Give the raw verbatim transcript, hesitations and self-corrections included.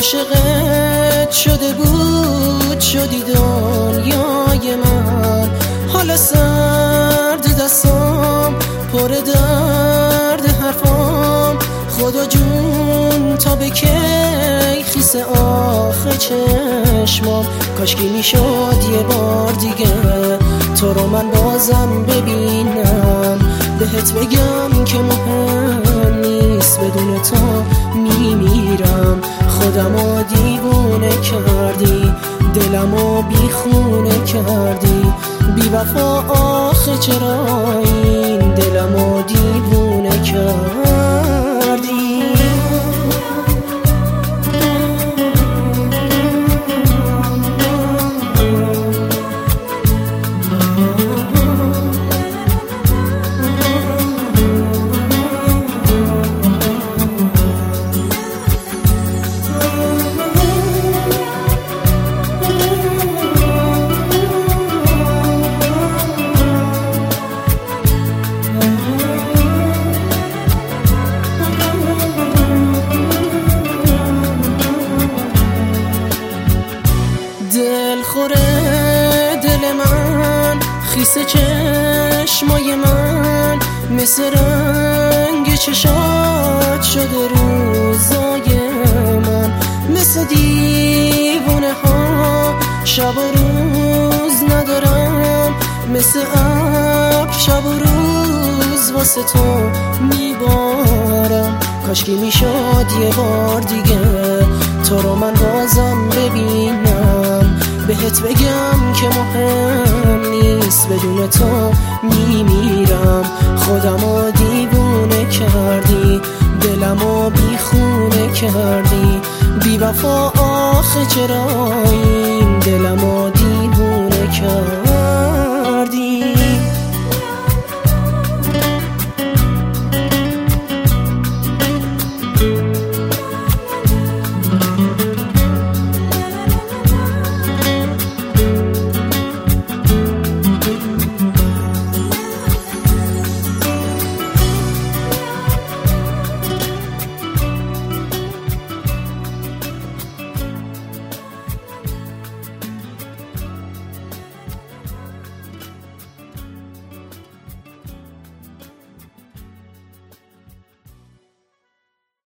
عاشقت شده بود شدی دنیای من. حالا سرد دستام پر درد حرفام، خدا جون تا به کی خیس آخه چشمام. کاشکی میشد یه بار دیگه تو رو من بازم ببینم، بهت بگم که مهم نیست بدون تو میمیرم. خودمو دیوونه کردی، دلمو بیخونه کردی، بی وفا آخه چرا این دلمو دیوونه کردی. دلخوره دل من، خیس چشمای من، مثل رنگ چشات شده روزای من. مثل دیوونه ها شب و روز ندارم، مثل ابر شب و روز واسه تو میبارم. کاشکی میشد یه بار دیگه تو رو من بازم ببینم، بهت بگم که مهم نیست بدون تو میمیرم. خودمو دیوونه کردی، دلمو بیخونه کردی، بی وفا آخه چرا این دلمو